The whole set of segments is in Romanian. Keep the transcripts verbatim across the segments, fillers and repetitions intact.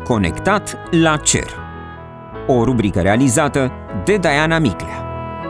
Conectat la cer. O rubrică realizată de Diana Miclea.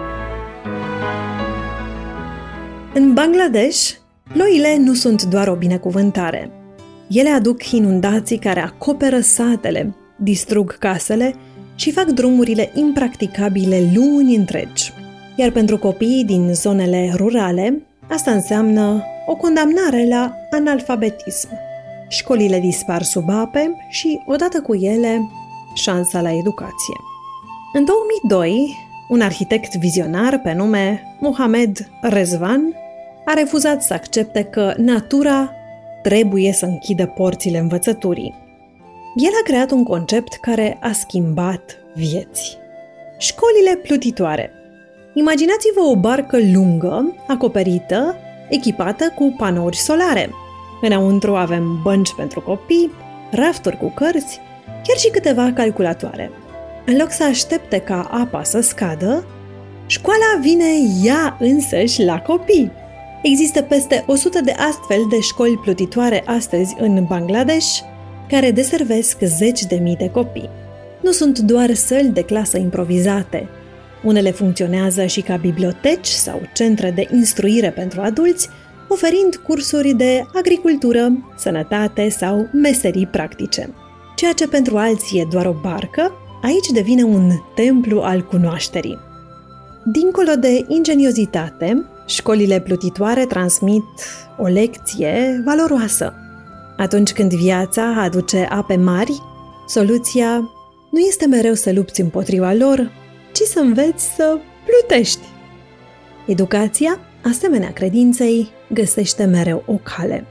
În Bangladesh, ploile nu sunt doar o binecuvântare. Ele aduc inundații care acoperă satele, distrug casele și fac drumurile impracticabile luni întregi. Iar pentru copiii din zonele rurale, asta înseamnă o condamnare la analfabetism. Școlile dispar sub ape și, odată cu ele, șansa la educație. În două mii doi, un arhitect vizionar pe nume Mohamed Rezvan a refuzat să accepte că natura trebuie să închidă porțile învățăturii. El a creat un concept care a schimbat vieți. Școlile plutitoare. Imaginați-vă o barcă lungă, acoperită, echipată cu panouri solare. Înăuntru avem bănci pentru copii, rafturi cu cărți, chiar și câteva calculatoare. În loc să aștepte ca apa să scadă, școala vine ea însăși la copii. Există peste o sută de astfel de școli plutitoare astăzi în Bangladesh, care deservesc zeci de mii de copii. Nu sunt doar săli de clasă improvizate. Unele funcționează și ca biblioteci sau centre de instruire pentru adulți, oferind cursuri de agricultură, sănătate sau meserii practice. Ceea ce pentru alții e doar o barcă, aici devine un templu al cunoașterii. Dincolo de ingeniozitate, școlile plutitoare transmit o lecție valoroasă. Atunci când viața aduce ape mari, soluția nu este mereu să lupți împotriva lor, ci să înveți să plutești. Educația, asemenea credinței, găsește mereu o cale.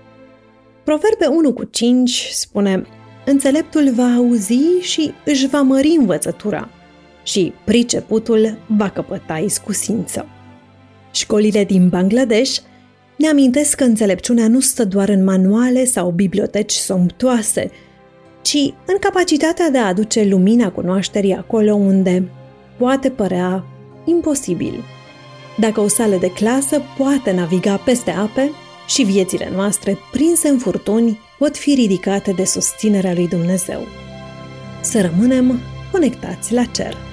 Proverbe unu cu cinci spune: înțeleptul va auzi și își va mări învățătura și priceputul va căpăta iscusință. Școlile din Bangladesh ne amintesc că înțelepciunea nu stă doar în manuale sau biblioteci somptuoase, ci în capacitatea de a aduce lumina cunoașterii acolo unde poate părea imposibil. Dacă o sală de clasă poate naviga peste ape, și viețile noastre, prinse în furtuni, pot fi ridicate de susținerea lui Dumnezeu. Să rămânem conectați la cer.